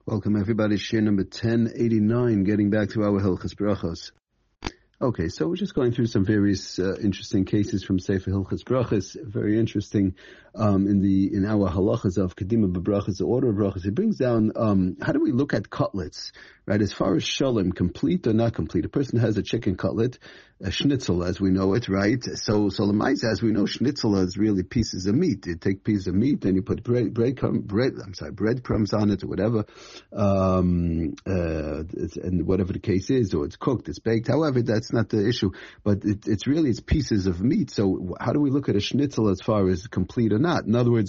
Welcome everybody, share number 1089, getting back to our Hilchos Brachos. Okay, so we're just going through some various interesting cases from Sefer Hilchos Brachos. Very interesting in our halachas of Kedima B'Brachos, the order of brachos. He brings down how do we look at cutlets, right? As far as shalom, complete or not complete. A person has a chicken cutlet, a schnitzel as we know it, right? So Lamaisa, as we know, schnitzel is really pieces of meat. You take pieces of meat, then you put breadcrumbs on it or whatever, and whatever the case is, or it's cooked, it's baked. However, that's not the issue. But it's pieces of meat. So how do we look at a schnitzel as far as complete or not? In other words,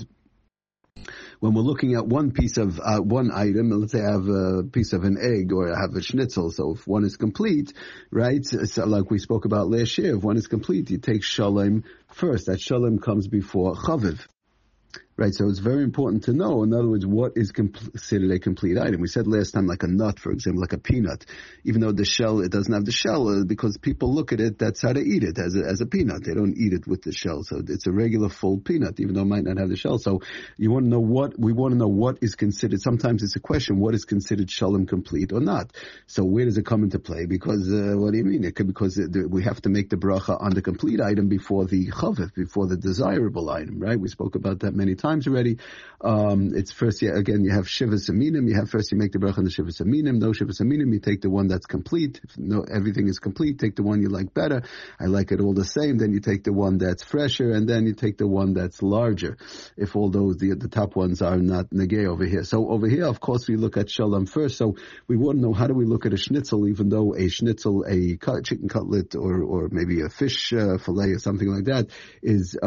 when we're looking at one piece of one item, let's say I have a piece of an egg or I have a schnitzel, so if one is complete, right, so like we spoke about last year, if one is complete, you take shalom first. That shalom comes before chaviv. Right, so it's very important to know, in other words, what is considered a complete item. We said last time, like a nut, for example, like a peanut. Even though the shell, it doesn't have the shell, because people look at it, that's how they eat it, as a peanut. They don't eat it with the shell. So it's a regular full peanut, even though it might not have the shell. So we want to know what is considered, sometimes it's a question, what is considered shalom complete or not? So where does it come into play? Because, what do you mean? Because we have to make the bracha on the complete item before the chaviv, before the desirable item, right? We spoke about that many times already. It's first, you have Shivas Aminim. You make the bracha on the Shivas Aminim. No Shivas Aminim, you take the one that's complete. If everything is complete, take the one you like better. I like it all the same. Then you take the one that's fresher, and then you take the one that's larger. If all those, the top ones are not negay over here. So over here, of course, we look at shalom first. So we want to know, how do we look at a schnitzel, even though a schnitzel, a chicken cutlet, or maybe a fish fillet or something like that is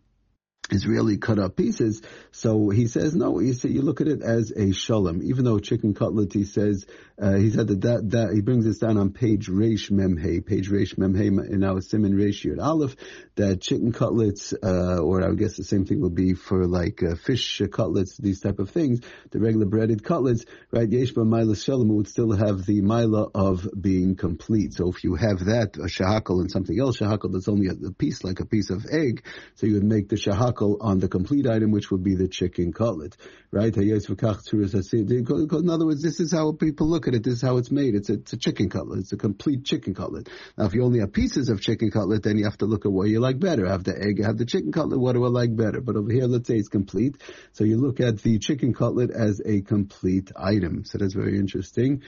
really cut up pieces. So he says, no, you look at it as a shalom. Even though chicken cutlet, he says, he said that he brings this down on page Reish Memhei in our Siman Reish Yud Aleph, that chicken cutlets, or I guess the same thing will be for like fish cutlets, these type of things, the regular breaded cutlets, right? Yesh ba Maila Shalom would still have the Maila of being complete. So if you have that, a shahakal and something else, shahakal that's only a piece, like a piece of egg, so you would make the shahakal on the complete item, which would be the chicken cutlet, right? In other words, this is how people look at it. This is how it's made. It's a chicken cutlet. It's a complete chicken cutlet. Now, if you only have pieces of chicken cutlet, then you have to look at what you like better. Have the egg, have the chicken cutlet. What do I like better? But over here, let's say it's complete. So you look at the chicken cutlet as a complete item. So that's very interesting.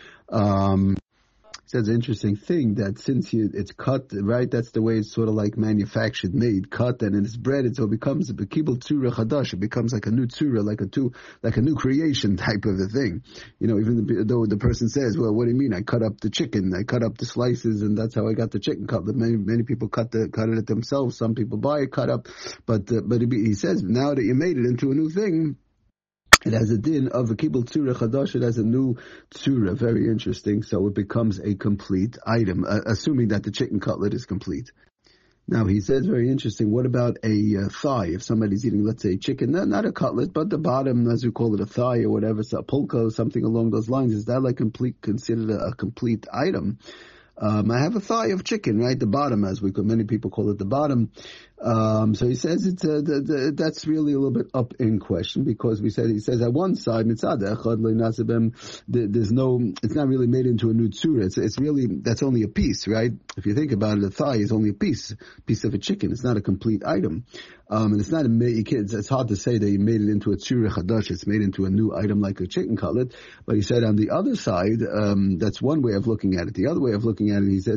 Says an interesting thing that since it's cut, right, that's the way it's sort of like manufactured, made, cut, and it's breaded, so it becomes a bekibul tzura chadash. It becomes like a new tzura, like a new creation type of a thing. Even though the person says, well, what do you mean? I cut up the chicken, I cut up the slices, and that's how I got the chicken cutlet. Many people cut it themselves. Some people buy it cut up, but he says, now that you made it into a new thing, it has a din of a kibul tzura chadash. It has a new tzura. Very interesting. So it becomes a complete item, assuming that the chicken cutlet is complete. Now he says, very interesting, what about a thigh? If somebody's eating, let's say, chicken, not a cutlet, but the bottom, as we call it, a thigh or whatever, so a pulka, something along those lines, is that considered a complete item? I have a thigh of chicken, right? The bottom, many people call it the bottom. So he says that's really a little bit up in question, because he says at one side, it's not really made into a new tzura. It's really, that's only a piece, right? If you think about it, a thigh is only a piece of a chicken. It's not a complete item. And it's not it's hard to say that he made it into a tzura chadash. It's made into a new item like a chicken cutlet. But he said on the other side, that's one way of looking at it. The other way of looking at it, he says,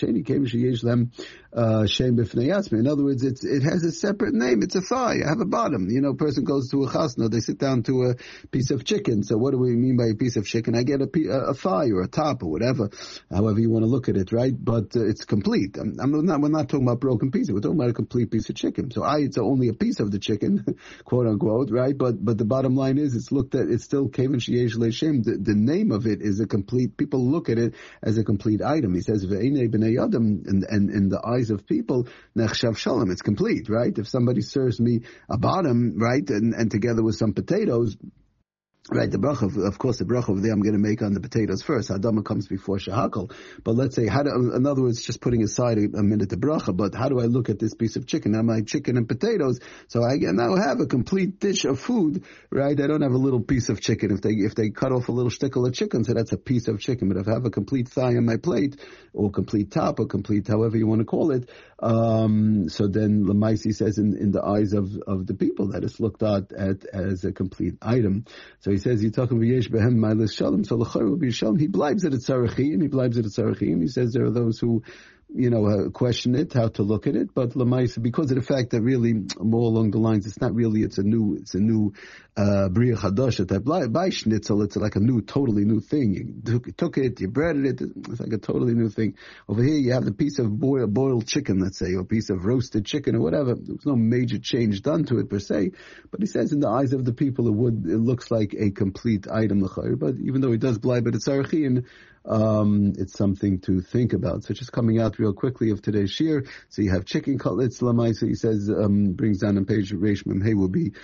in other words, it has a separate name. It's a thigh. I have a bottom. A person goes to a chasna, they sit down to a piece of chicken. So what do we mean by a piece of chicken? I get a thigh or a top or whatever, however you want to look at it, right? But it's complete. We're not talking about broken pieces. We're talking about a complete piece of chicken. So it's only a piece of the chicken, quote unquote, right? But the bottom line is, it's still kevan sheyesh le'shem. The name of it is a complete. People look at it as a complete item. He says ve'enei b'nei adam, and in the eyes of people, nechshav shalom. It's complete, right? If somebody serves me a bottom, right, and together with some potatoes, Right, the bracha, of course, the bracha over there I'm going to make on the potatoes first. Hadama comes before shahakal. But let's say, in other words, just putting aside a minute the bracha, but how do I look at this piece of chicken? Am I chicken and potatoes? So I now have a complete dish of food, right? I don't have a little piece of chicken. If they cut off a little stickle of chicken, so that's a piece of chicken. But if I have a complete thigh on my plate, or complete top, or complete however you want to call it, so then Lamaisi says in the eyes of the people that it's looked at as a complete item. So he says, "You're talking v'yesh behem ma'alis shalom." So l'chayr will be shalom. He blibes it at tzarechim. He says there are those who, question it, how to look at it, but lemaisa, because of the fact that really more along the lines, it's a new bria chadasha type. By schnitzel, it's like a totally new thing. You took it, you breaded it, it's like a totally new thing. Over here, you have the piece of boiled chicken, let's say, or a piece of roasted chicken or whatever. There's no major change done to it per se, but he says in the eyes of the people, it looks like a complete item, but even though he does blibe it at tzarechim, it's something to think about. So just coming out real quickly of today's shir. So you have chicken cutlets, lamai. So he says, brings down on page Reish Mem Hey will be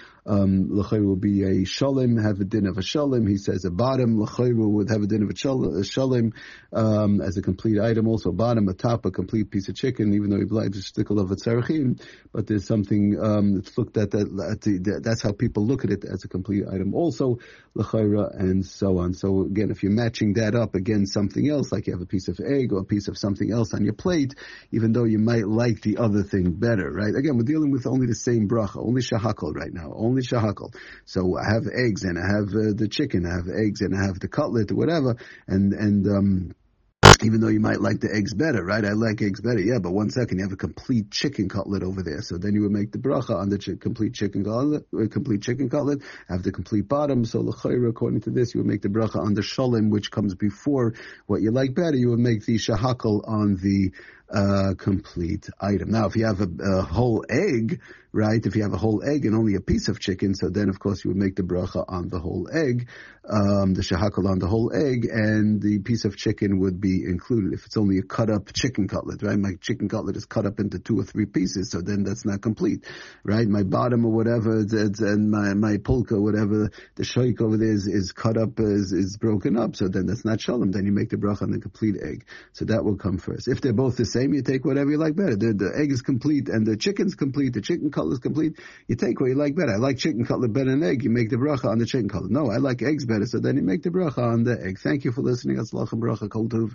a shalom, have a din of a shalom. He says a bottom, l'chayru would have a din of a shalom, as a complete item. Also bottom, a top, a complete piece of chicken, even though he believes a stickle of a tzarechim. But there's something, that's looked at that's how people look at it as a complete item. Also, l'chayra, and so on. So again, if you're matching that up against something else, like you have a piece of egg or a piece of something else on your plate, even though you might like the other thing better, right? Again, we're dealing with only the same bracha, only shahakal right now, only shahakal. So I have eggs and I have the chicken, I have eggs and I have the cutlet or whatever, and even though you might like the eggs better, right? I like eggs better, yeah, but 1 second, you have a complete chicken cutlet over there. So then you would make the bracha on the complete chicken cutlet, have the complete bottom. So l'chayra, according to this, you would make the bracha on the shalom, which comes before what you like better. You would make the shahakal on the complete item. Now, if you have a whole egg, right? If you have a whole egg and only a piece of chicken, so then of course you would make the bracha on the whole egg, the shahakal on the whole egg, and the piece of chicken would be included. If it's only a cut up chicken cutlet, right? My chicken cutlet is cut up into 2 or 3 pieces, so then that's not complete, right? My bottom or whatever, and my pulka, whatever, the shaik over there is cut up, is broken up, so then that's not shalom. Then you make the bracha on the complete egg. So that will come first. If they're both the same, you take whatever you like better. The egg is complete and the chicken's complete, the chicken cutlet is complete, you take what you like better. I like chicken cutlet better than egg, you make the bracha on the chicken cutlet. No, I like eggs better, so then you make the bracha on the egg. Thank you for listening. Atzlach and bracha, kol tov.